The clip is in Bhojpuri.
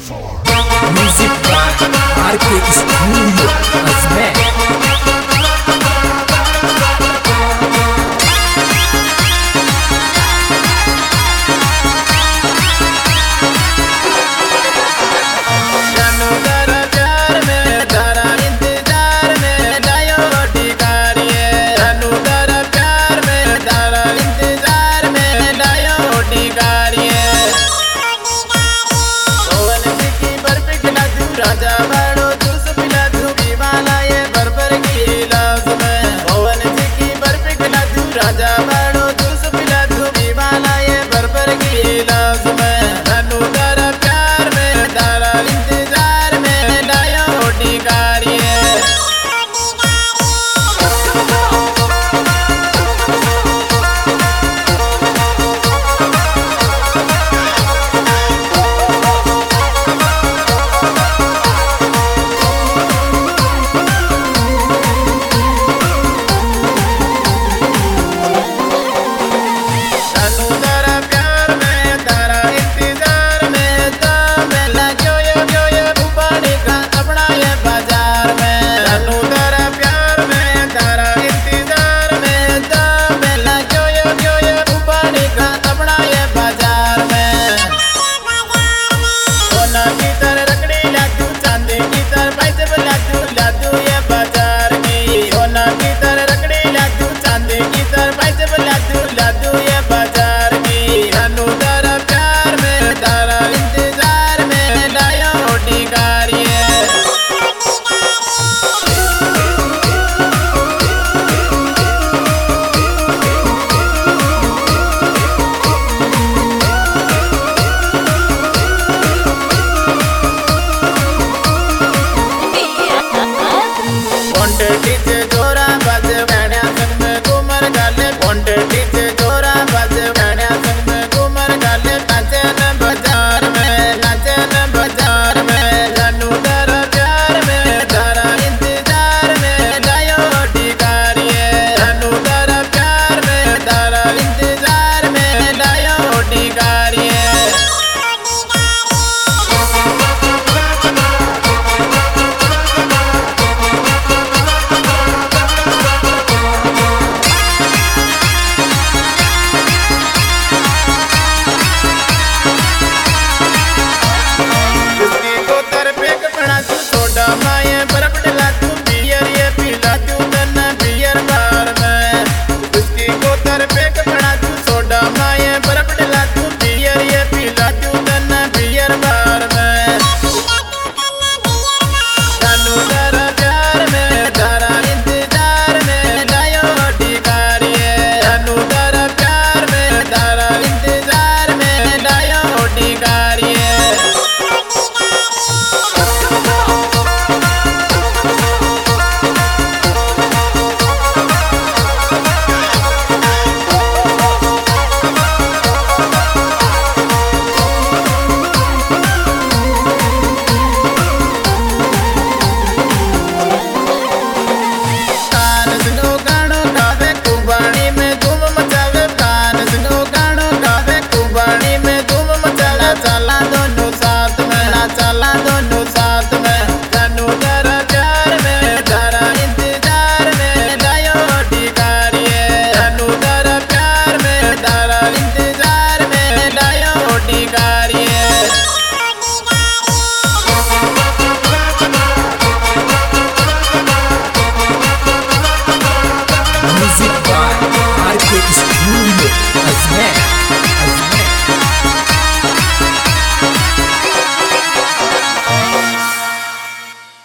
Music by RK studio Ajmer. राजा बड़ो जूस पिला तू दीवाना ये बर्बर की लाज में। पवन जी की बर्फी खिला तू राजा बड़ो जूस पिला तू दीवाना ये बर्बर की लाज में। धनु तेरा प्यार में तारा इंतजार में लाया होटी गाड़िए। डीजे जोरा बाजे गाना संग में घूमर गाले। पोंटे डीजे जोरा बाजे गाना संग में घूमर गाले। नाचे न बाजार में, नाचे न बाजार में। जानू तेरा प्यार में तारा इंतजार में लायो होटी गाड़िए। जानू तेरा प्यार में तारा इंतजार में लायो होटी गाड़िए। माये बर्फ डला तू बियर ये पीला तू तन्ना बियर बार में। उसकी कोतर पे कपड़ा तू सोडा माये बर्फ डला तू बियर ये पीला तू तन्ना बियर बार में। जानू तेरा प्यार में तारा इंतजार में लायो होटी गाड़िए। जानू तेरा प्यार में तारा इंतजार में लायो होटी गाड़िए। चला दोनों साथ में, चला दोनों साथ में। जानू तेरा प्यार में तारा इंतजार में लायो होटी गाड़िए। जानू तेरा प्यार में तारा इंतजार में लायो होटी गाड़िए। Music by RK studio Ajmer.